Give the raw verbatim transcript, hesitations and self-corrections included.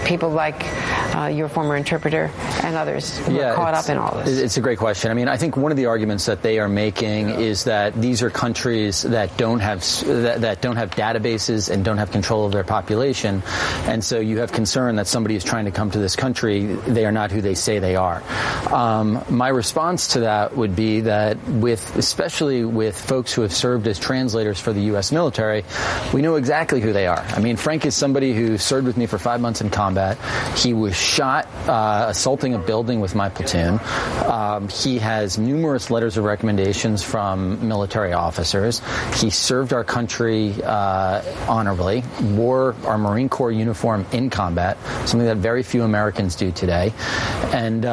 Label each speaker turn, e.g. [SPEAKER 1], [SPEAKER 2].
[SPEAKER 1] people like uh, your former interpreter and others who
[SPEAKER 2] yeah,
[SPEAKER 1] are caught up in all this?
[SPEAKER 2] It's a great question. I mean, I think one of the arguments that they are making is that these are countries that don't have that, that don't have databases and don't have control of their population, and so you have concern that somebody is trying to come to this country. They are not who they say they are. Um, my response to that would be that with, especially with folks who have served as translators for the U S military, we know exactly who they are. I mean, Frank is somebody who served with me for five months in combat. He was shot uh, assaulting a building with my platoon. Um, he has numerous letters of recommendations from military officers. He served our country uh, honorably, wore our Marine Corps uniform in combat, something that very few Americans do today. And uh,